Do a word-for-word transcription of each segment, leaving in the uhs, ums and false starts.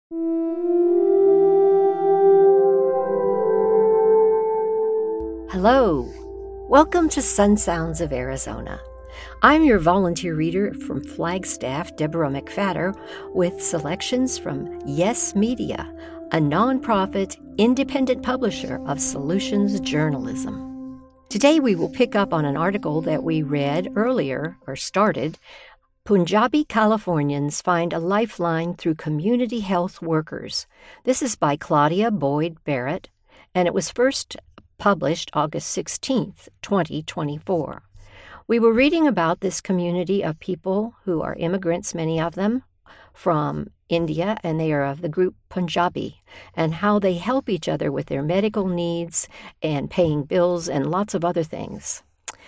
Hello. Welcome to Sun Sounds of Arizona. I'm your volunteer reader from Flagstaff, Deborah McFadder, with selections from Yes Media, a nonprofit, independent publisher of solutions journalism. Today we will pick up on an article that we read earlier, or started. Punjabi Californians find a lifeline through community health workers. This is by Claudia Boyd Barrett, and it was first published August sixteenth, twenty twenty-four. We were reading about this community of people who are immigrants, many of them, from India, and they are of the group Punjabi, and how they help each other with their medical needs and paying bills and lots of other things.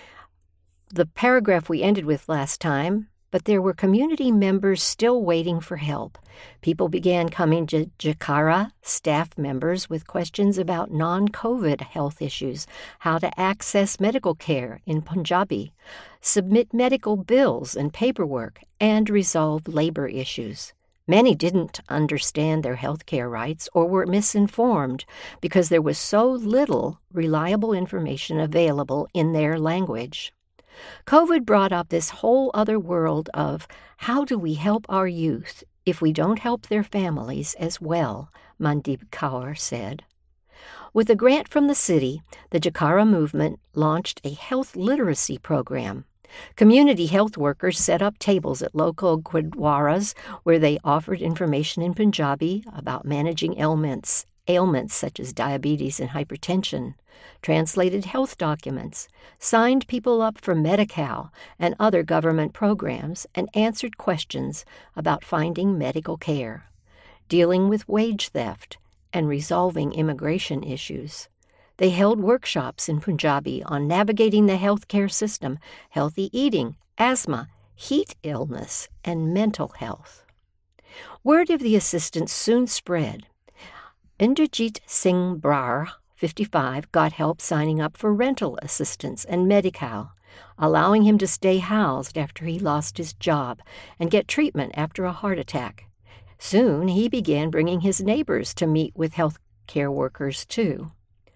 The paragraph we ended with last time, but there were community members still waiting for help. People began coming to Jakara staff members with questions about non-COVID health issues, how to access medical care in Punjabi, submit medical bills and paperwork, and resolve labor issues. Many didn't understand their health care rights or were misinformed because there was so little reliable information available in their language. COVID brought up this whole other world of how do we help our youth if we don't help their families as well, Mandeep Kaur said. With a grant from the city, the Jakara movement launched a health literacy program. Community health workers set up tables at local gurdwaras where they offered information in Punjabi about managing ailments, ailments such as diabetes and hypertension, translated health documents, signed people up for Medi-Cal and other government programs, and answered questions about finding medical care, dealing with wage theft, and resolving immigration issues. They held workshops in Punjabi on navigating the healthcare system, healthy eating, asthma, heat illness, and mental health. Word of the assistance soon spread. Inderjeet Singh Brar, fifty-five, got help signing up for rental assistance and Medi-Cal, allowing him to stay housed after he lost his job and get treatment after a heart attack. Soon he began bringing his neighbors to meet with health care workers, too.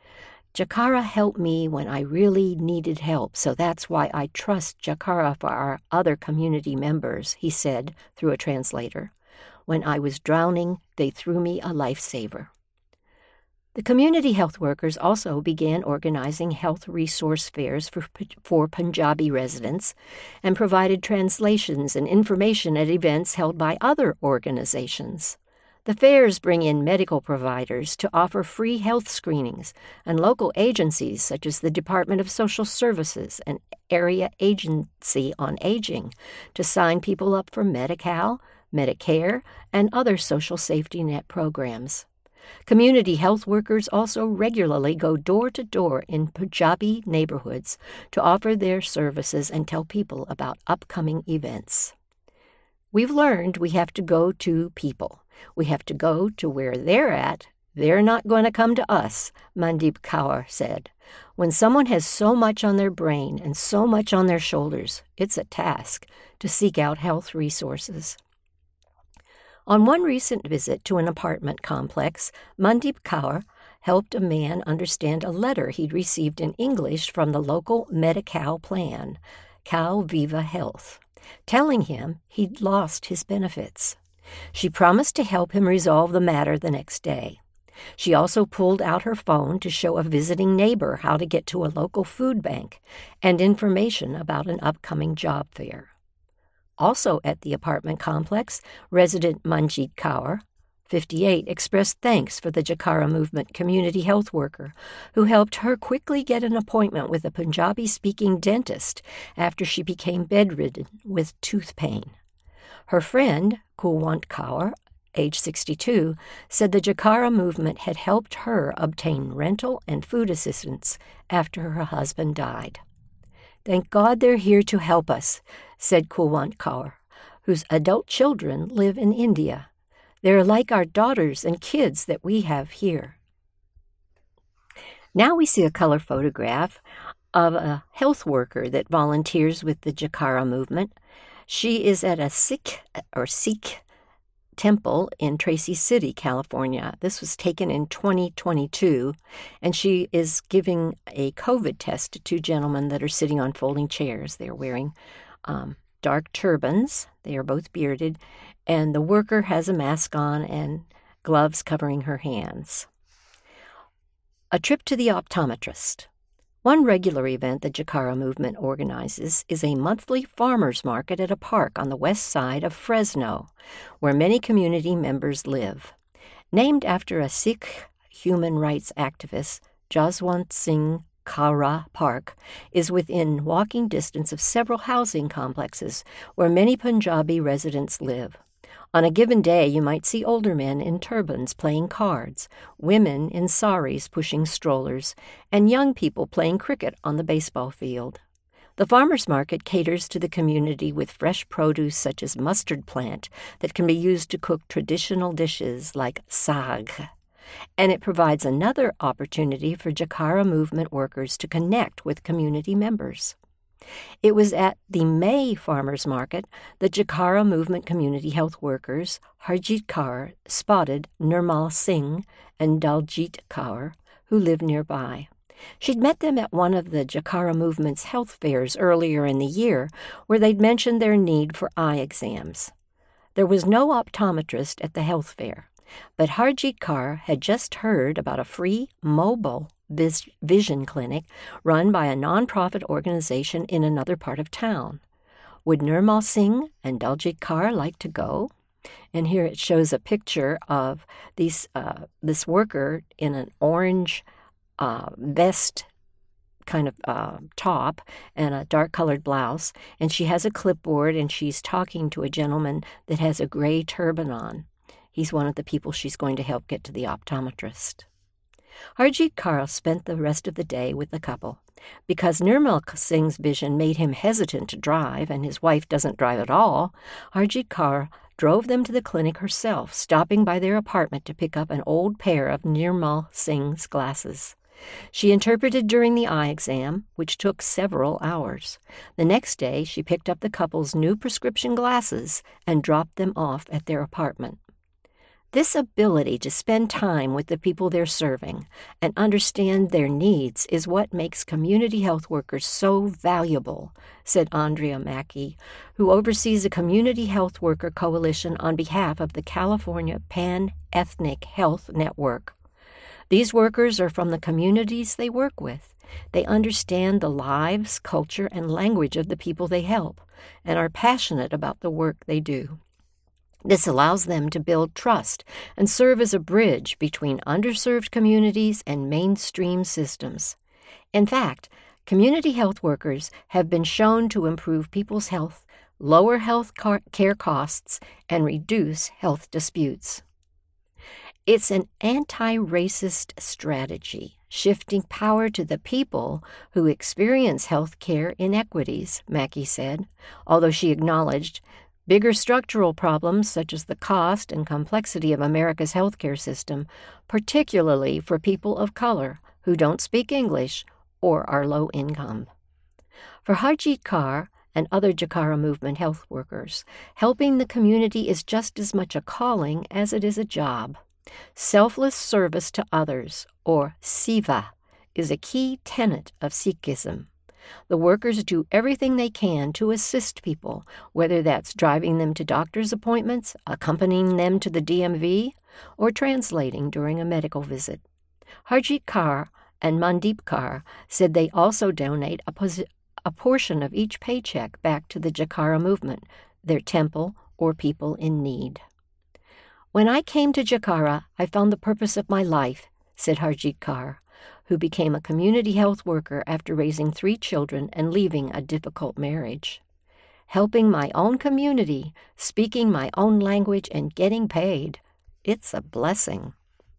Jakara helped me when I really needed help, so that's why I trust Jakara for our other community members, he said through a translator. When I was drowning, they threw me a lifesaver. The community health workers also began organizing health resource fairs for, for Punjabi residents and provided translations and information at events held by other organizations. The fairs bring in medical providers to offer free health screenings, and local agencies such as the Department of Social Services and Area Agency on Aging to sign people up for Medi-Cal, Medicare, and other social safety net programs. Community health workers also regularly go door to door in Punjabi neighborhoods to offer their services and tell people about upcoming events. We've learned we have to go to people. We have to go to where they're at. They're not going to come to us, Mandeep Kaur said. When someone has so much on their brain and so much on their shoulders, it's a task to seek out health resources. On one recent visit to an apartment complex, Mandeep Kaur helped a man understand a letter he'd received in English from the local Medi-Cal plan, Cal Viva Health, telling him he'd lost his benefits. She promised to help him resolve the matter the next day. She also pulled out her phone to show a visiting neighbor how to get to a local food bank and information about an upcoming job fair. Also at the apartment complex, resident Manjeet Kaur, fifty-eight, expressed thanks for the Jakara movement community health worker who helped her quickly get an appointment with a Punjabi-speaking dentist after she became bedridden with tooth pain. Her friend, Kulwant Kaur, age sixty-two, said the Jakara movement had helped her obtain rental and food assistance after her husband died. "Thank God they're here to help us," said Kulwant Kaur, whose adult children live in India. "They're like our daughters and kids that we have here." Now we see a color photograph of a health worker that volunteers with the Jakara movement. She is at a Sikh or Sikh temple in Tracy City, California. This was taken in twenty twenty-two, and she is giving a COVID test to two gentlemen that are sitting on folding chairs. They're wearing um, dark turbans. They are both bearded, and the worker has a mask on and gloves covering her hands. A trip to the optometrist. One regular event the Jakara movement organizes is a monthly farmers market at a park on the west side of Fresno, where many community members live. Named after a Sikh human rights activist, Jaswant Singh Kara Park is within walking distance of several housing complexes where many Punjabi residents live. On a given day, you might see older men in turbans playing cards, women in saris pushing strollers, and young people playing cricket on the baseball field. The farmers market caters to the community with fresh produce such as mustard plant that can be used to cook traditional dishes like sag. And it provides another opportunity for Jakara movement workers to connect with community members. It was at the May Farmers Market that Jakara movement community health workers Harjit Kaur spotted Nirmal Singh and Daljit Kaur, who lived nearby. She'd met them at one of the Jakara movement's health fairs earlier in the year, where they'd mentioned their need for eye exams. There was no optometrist at the health fair, but Harjit Kaur had just heard about a free mobile vision clinic run by a nonprofit organization in another part of town. Would Nirmal Singh and Daljit Kaur like to go? And here it shows a picture of these uh, this worker in an orange uh, vest kind of uh, top and a dark-colored blouse, and she has a clipboard and she's talking to a gentleman that has a gray turban on. He's one of the people she's going to help get to the optometrist. Harjit Kaur spent the rest of the day with the couple. Because Nirmal Singh's vision made him hesitant to drive, and his wife doesn't drive at all, Harjit Kaur drove them to the clinic herself, stopping by their apartment to pick up an old pair of Nirmal Singh's glasses. She interpreted during the eye exam, which took several hours. The next day, she picked up the couple's new prescription glasses and dropped them off at their apartment. This ability to spend time with the people they're serving and understand their needs is what makes community health workers so valuable, said Andrea Mackey, who oversees a community health worker coalition on behalf of the California Pan-Ethnic Health Network. These workers are from the communities they work with. They understand the lives, culture, and language of the people they help and are passionate about the work they do. This allows them to build trust and serve as a bridge between underserved communities and mainstream systems. In fact, community health workers have been shown to improve people's health, lower health care costs, and reduce health disputes. It's an anti-racist strategy, shifting power to the people who experience health care inequities, Mackey said, although she acknowledged bigger structural problems, such as the cost and complexity of America's healthcare system, particularly for people of color who don't speak English or are low income. For Harjit Kaur and other Jakara movement health workers, helping the community is just as much a calling as it is a job. Selfless service to others, or seva, is a key tenet of Sikhism. The workers do everything they can to assist people, whether that's driving them to doctor's appointments, accompanying them to the D M V, or translating during a medical visit. Harjit Kaur and Mandeep Kaur said they also donate a, pos- a portion of each paycheck back to the Jakara movement, their temple, or people in need. When I came to Jakara, I found the purpose of my life, said Harjit Kaur, who became a community health worker after raising three children and leaving a difficult marriage. Helping my own community, speaking my own language, and getting paid, it's a blessing.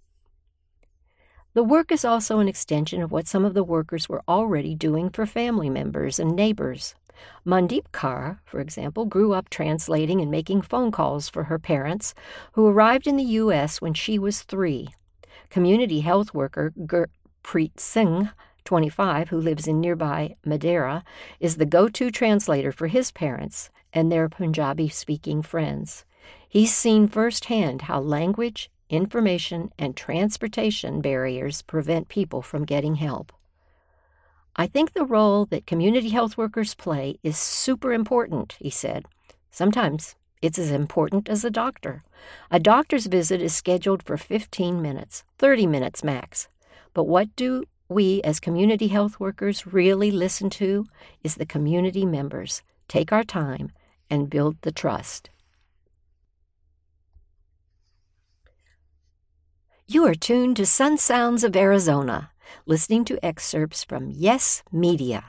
The work is also an extension of what some of the workers were already doing for family members and neighbors. Mandeep Kaur, for example, grew up translating and making phone calls for her parents, who arrived in the U S when she was three. Community health worker Gurpreet Singh, twenty-five, who lives in nearby Madeira, is the go-to translator for his parents and their Punjabi-speaking friends. He's seen firsthand how language, information, and transportation barriers prevent people from getting help. I think the role that community health workers play is super important, he said. Sometimes it's as important as a doctor. A doctor's visit is scheduled for fifteen minutes, thirty minutes max. But what do we as community health workers really listen to is the community members, take our time, and build the trust. You are tuned to Sun Sounds of Arizona, listening to excerpts from Yes Media.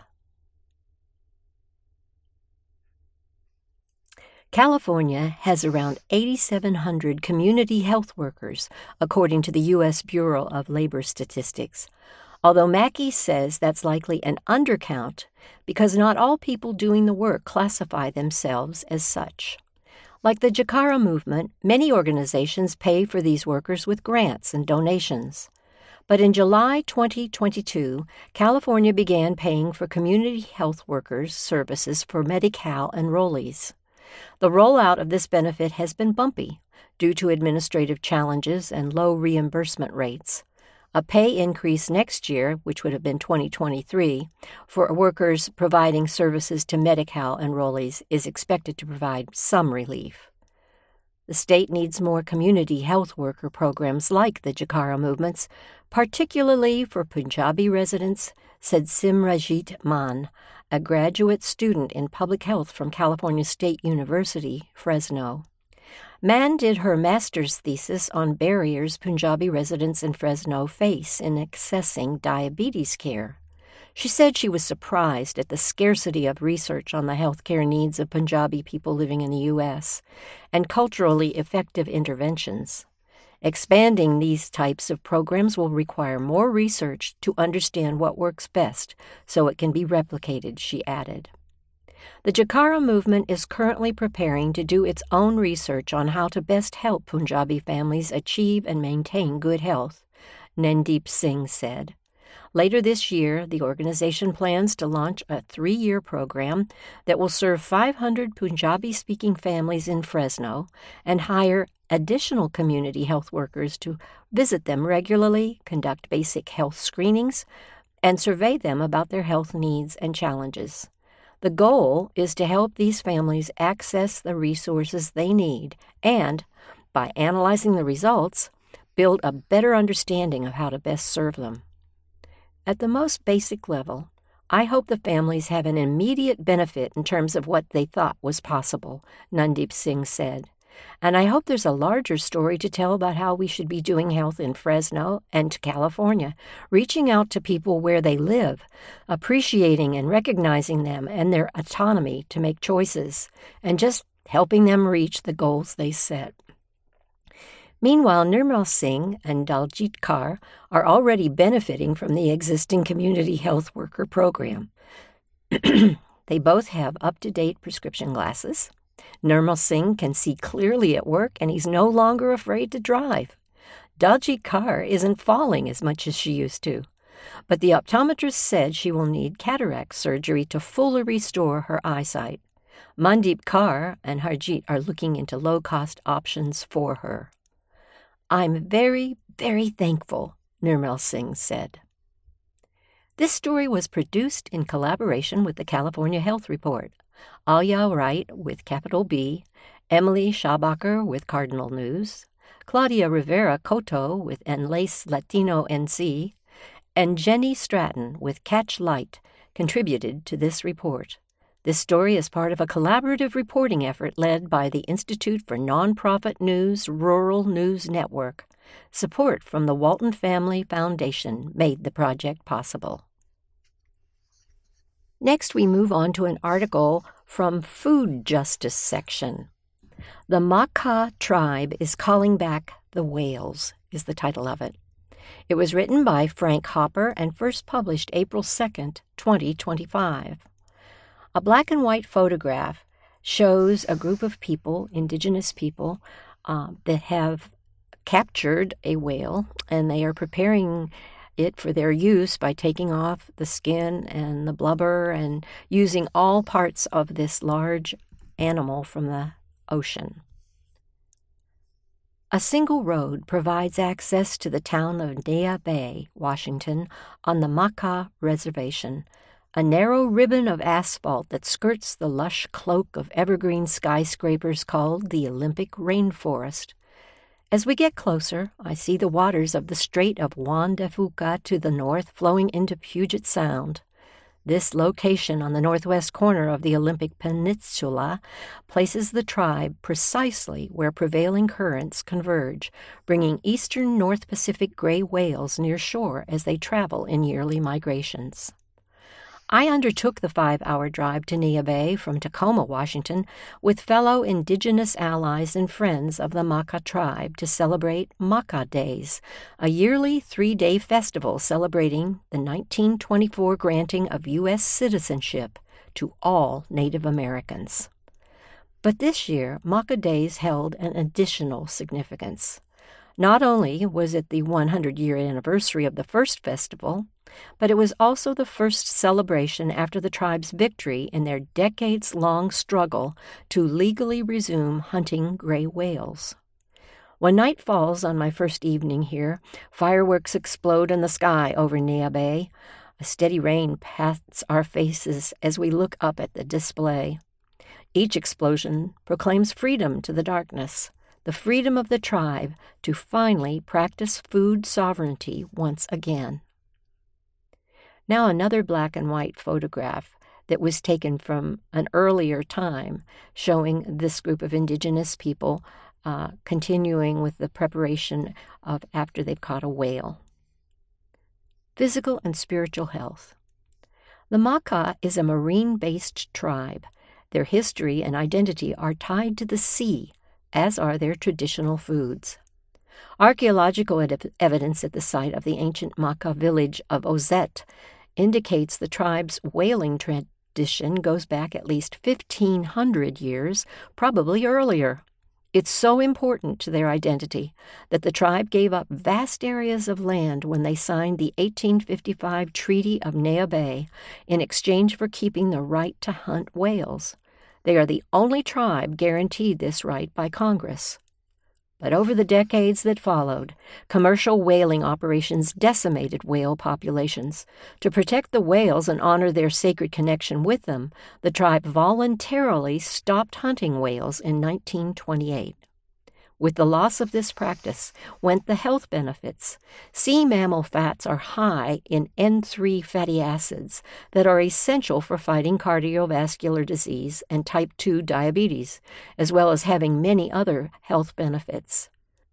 California has around eight thousand seven hundred community health workers, according to the U S Bureau of Labor Statistics. Although Mackey says that's likely an undercount because not all people doing the work classify themselves as such. Like the Jakara movement, many organizations pay for these workers with grants and donations. But in July twenty twenty-two, California began paying for community health workers' services for Medi-Cal enrollees. The rollout of this benefit has been bumpy due to administrative challenges and low reimbursement rates. A pay increase next year, which would have been twenty twenty-three, for workers providing services to Medi-Cal enrollees is expected to provide some relief. The state needs more community health worker programs like the Jakara movements, particularly for Punjabi residents, said Simranjit Mann, a graduate student in public health from California State University, Fresno. Mann did her master's thesis on barriers Punjabi residents in Fresno face in accessing diabetes care. She said she was surprised at the scarcity of research on the healthcare needs of Punjabi people living in the U S and culturally effective interventions. Expanding these types of programs will require more research to understand what works best so it can be replicated, she added. The Jakara movement is currently preparing to do its own research on how to best help Punjabi families achieve and maintain good health, Nandeep Singh said. Later this year, the organization plans to launch a three-year program that will serve five hundred Punjabi-speaking families in Fresno and hire additional community health workers to visit them regularly, conduct basic health screenings, and survey them about their health needs and challenges. The goal is to help these families access the resources they need and, by analyzing the results, build a better understanding of how to best serve them. At the most basic level, I hope the families have an immediate benefit in terms of what they thought was possible, Nandeep Singh said. And I hope there's a larger story to tell about how we should be doing health in Fresno and California, reaching out to people where they live, appreciating and recognizing them and their autonomy to make choices, and just helping them reach the goals they set. Meanwhile, Nirmal Singh and Daljit Kaur are already benefiting from the existing community health worker program. They both have up-to-date prescription glasses. Nirmal Singh can see clearly at work, and he's no longer afraid to drive. Daljit Kaur isn't falling as much as she used to, but the optometrist said she will need cataract surgery to fully restore her eyesight. Mandeep Kaur and Harjit are looking into low-cost options for her. I'm very, very thankful, Nirmal Singh said. This story was produced in collaboration with the California Health Report. Alia Wright with capital B, Emily Schabacher with Cardinal News, Claudia Rivera Coto with Enlace Latino N C, and Jenny Stratton with Catch Light contributed to this report. This story is part of a collaborative reporting effort led by the Institute for Nonprofit News Rural News Network. Support from the Walton Family Foundation made the project possible. Next, we move on to an article from Food Justice section. The Makah Tribe is Calling Back the Whales is the title of it. It was written by Frank Hopper and first published April second, twenty twenty-five. A black and white photograph shows a group of people, indigenous people, uh, that have captured a whale, and they are preparing it for their use by taking off the skin and the blubber and using all parts of this large animal from the ocean. A single road provides access to the town of Neah Bay, Washington, on the Makah Reservation, a narrow ribbon of asphalt that skirts the lush cloak of evergreen skyscrapers called the Olympic Rainforest. As we get closer, I see the waters of the Strait of Juan de Fuca to the north flowing into Puget Sound. This location on the northwest corner of the Olympic Peninsula places the tribe precisely where prevailing currents converge, bringing eastern North Pacific gray whales near shore as they travel in yearly migrations. I undertook the five-hour drive to Neah Bay from Tacoma, Washington, with fellow indigenous allies and friends of the Makah tribe to celebrate Makah Days, a yearly three-day festival celebrating the nineteen twenty-four granting of U S citizenship to all Native Americans. But this year, Makah Days held an additional significance. Not only was it the one hundred year anniversary of the first festival, but it was also the first celebration after the tribe's victory in their decades-long struggle to legally resume hunting gray whales. When night falls on my first evening here, fireworks explode in the sky over Neah Bay. A steady rain pats our faces as we look up at the display. Each explosion proclaims freedom to the darkness, the freedom of the tribe to finally practice food sovereignty once again. Now another black and white photograph that was taken from an earlier time showing this group of indigenous people uh, continuing with the preparation of after they've caught a whale. Physical and spiritual health. The Makah is a marine-based tribe. Their history and identity are tied to the sea, as are their traditional foods. Archaeological ed- evidence at the site of the ancient Makah village of Ozette indicates the tribe's whaling tradition goes back at least fifteen hundred years, probably earlier. It's so important to their identity that the tribe gave up vast areas of land when they signed the eighteen fifty-five Treaty of Neah Bay in exchange for keeping the right to hunt whales. They are the only tribe guaranteed this right by Congress. But over the decades that followed, commercial whaling operations decimated whale populations. To protect the whales and honor their sacred connection with them, the tribe voluntarily stopped hunting whales in nineteen twenty-eight. With the loss of this practice went the health benefits. Sea mammal fats are high in N three fatty acids that are essential for fighting cardiovascular disease and type two diabetes, as well as having many other health benefits.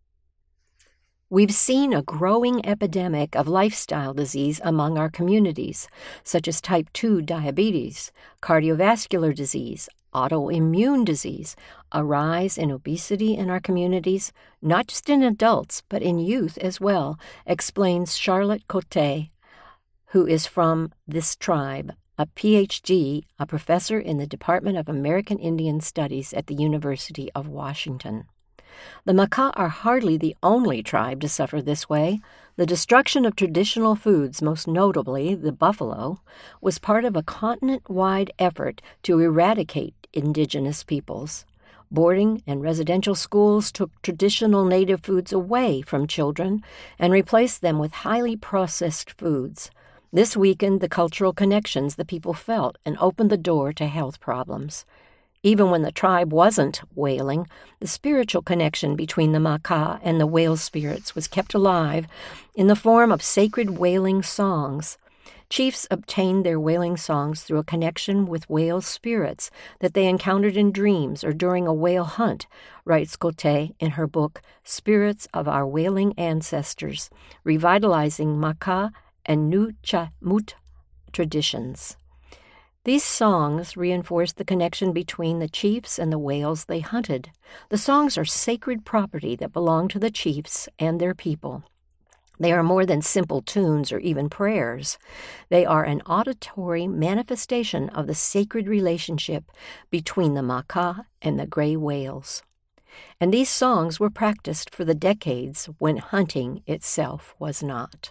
We've seen a growing epidemic of lifestyle disease among our communities, such as type two diabetes, cardiovascular disease, autoimmune disease, a rise in obesity in our communities, not just in adults, but in youth as well, explains Charlotte Cote, who is from this tribe, a P H D, a professor in the Department of American Indian Studies at the University of Washington. The Makah are hardly the only tribe to suffer this way. The destruction of traditional foods, most notably the buffalo, was part of a continent-wide effort to eradicate indigenous peoples. Boarding and residential schools took traditional native foods away from children and replaced them with highly processed foods. This weakened the cultural connections the people felt and opened the door to health problems. Even when the tribe wasn't whaling, the spiritual connection between the Makah and the whale spirits was kept alive in the form of sacred whaling songs. Chiefs obtained their whaling songs through a connection with whale spirits that they encountered in dreams or during a whale hunt, writes Cote in her book Spirits of Our Whaling Ancestors, Revitalizing Makah and Nuchamut Traditions. These songs reinforce the connection between the chiefs and the whales they hunted. The songs are sacred property that belong to the chiefs and their people. They are more than simple tunes or even prayers. They are an auditory manifestation of the sacred relationship between the Makah and the gray whales. And these songs were practiced for the decades when hunting itself was not.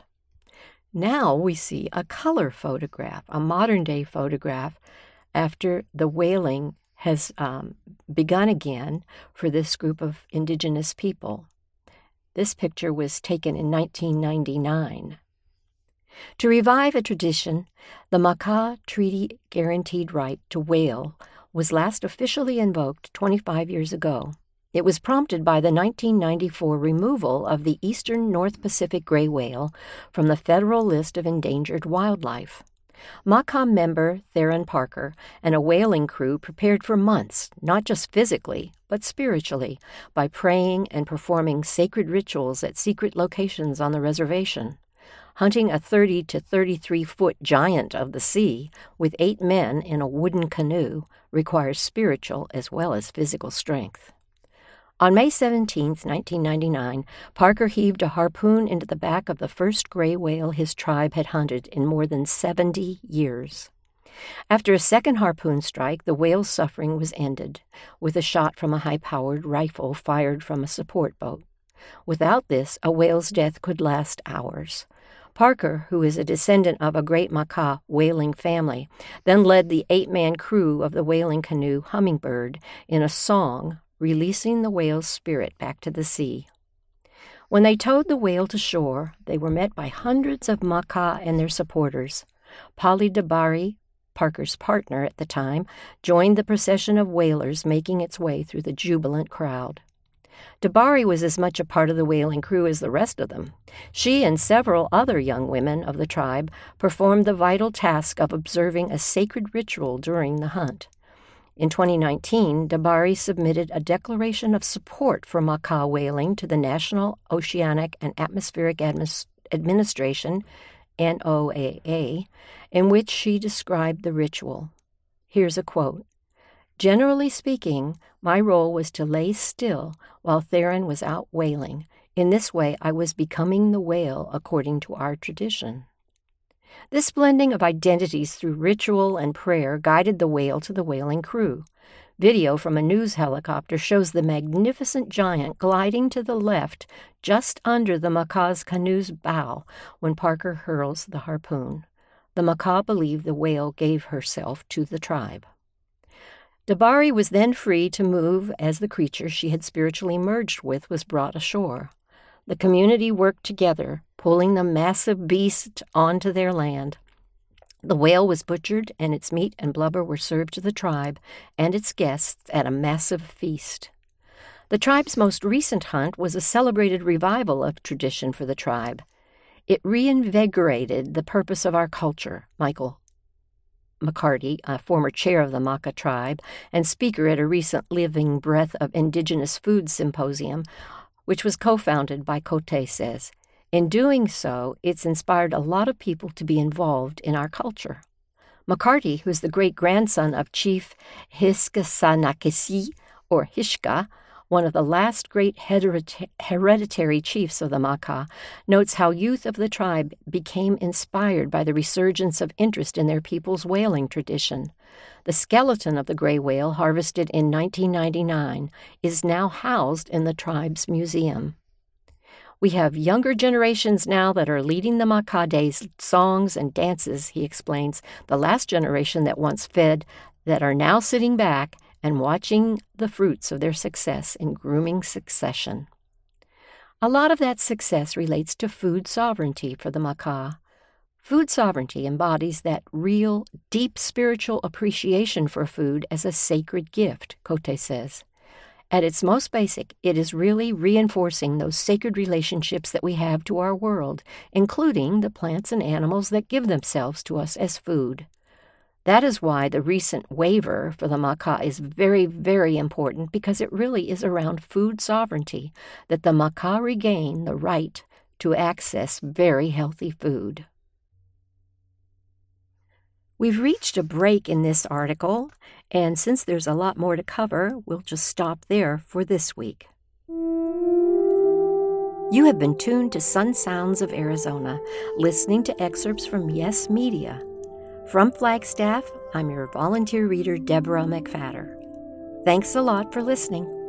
Now we see a color photograph, a modern-day photograph, after the whaling has um, begun again for this group of indigenous people. This picture was taken in nineteen ninety-nine. To revive a tradition, the Makah Treaty guaranteed right to whale was last officially invoked twenty-five years ago. It was prompted by the nineteen ninety-four removal of the eastern North Pacific gray whale from the federal list of endangered wildlife. Makah member Theron Parker and a whaling crew prepared for months, not just physically, but spiritually, by praying and performing sacred rituals at secret locations on the reservation. Hunting a thirty to thirty-three foot giant of the sea with eight men in a wooden canoe requires spiritual as well as physical strength. On May seventeenth, nineteen ninety-nine, Parker heaved a harpoon into the back of the first gray whale his tribe had hunted in more than seventy years. After a second harpoon strike, the whale's suffering was ended, with a shot from a high-powered rifle fired from a support boat. Without this, a whale's death could last hours. Parker, who is a descendant of a great Makah whaling family, then led the eight-man crew of the whaling canoe Hummingbird in a song, releasing the whale's spirit back to the sea. When they towed the whale to shore, they were met by hundreds of Makah and their supporters. Polly DeBari, Parker's partner at the time, joined the procession of whalers making its way through the jubilant crowd. DeBari was as much a part of the whaling crew as the rest of them. She and several other young women of the tribe performed the vital task of observing a sacred ritual during the hunt. In twenty nineteen, DeBari submitted a declaration of support for Makah whaling to the National Oceanic and Atmospheric Admis- Administration, N O A A, in which she described the ritual. Here's a quote. "Generally speaking, my role was to lay still while Theron was out whaling. In this way, I was becoming the whale according to our tradition." This blending of identities through ritual and prayer guided the whale to the whaling crew. Video from a news helicopter shows the magnificent giant gliding to the left just under the Makah's canoe's bow when Parker hurls the harpoon. The Makah believe the whale gave herself to the tribe. DeBari was then free to move as the creature she had spiritually merged with was brought ashore. The community worked together, pulling the massive beast onto their land. The whale was butchered, and its meat and blubber were served to the tribe and its guests at a massive feast. The tribe's most recent hunt was a celebrated revival of tradition for the tribe. It reinvigorated the purpose of our culture, Michael McCarty, a former chair of the Makah tribe and speaker at a recent Living Breath of Indigenous Food Symposium, which was co-founded by Cote, says. In doing so, it's inspired a lot of people to be involved in our culture. McCarty, who's the great-grandson of Chief Hiskasanakisi, or Hishka, one of the last great heredita- hereditary chiefs of the Makah, notes how youth of the tribe became inspired by the resurgence of interest in their people's whaling tradition. The skeleton of the gray whale, harvested in nineteen ninety-nine, is now housed in the tribe's museum. We have younger generations now that are leading the Makah Day's songs and dances, he explains, the last generation that once fed that are now sitting back and watching the fruits of their success in grooming succession. A lot of that success relates to food sovereignty for the Makah. Food sovereignty embodies that real, deep spiritual appreciation for food as a sacred gift, Cote says. At its most basic, it is really reinforcing those sacred relationships that we have to our world, including the plants and animals that give themselves to us as food. That is why the recent waiver for the Makah is very, very important, because it really is around food sovereignty that the Makah regain the right to access very healthy food. We've reached a break in this article, and since there's a lot more to cover, we'll just stop there for this week. You have been tuned to Sun Sounds of Arizona, listening to excerpts from Yes Media. From Flagstaff, I'm your volunteer reader, Deborah McFadder. Thanks a lot for listening.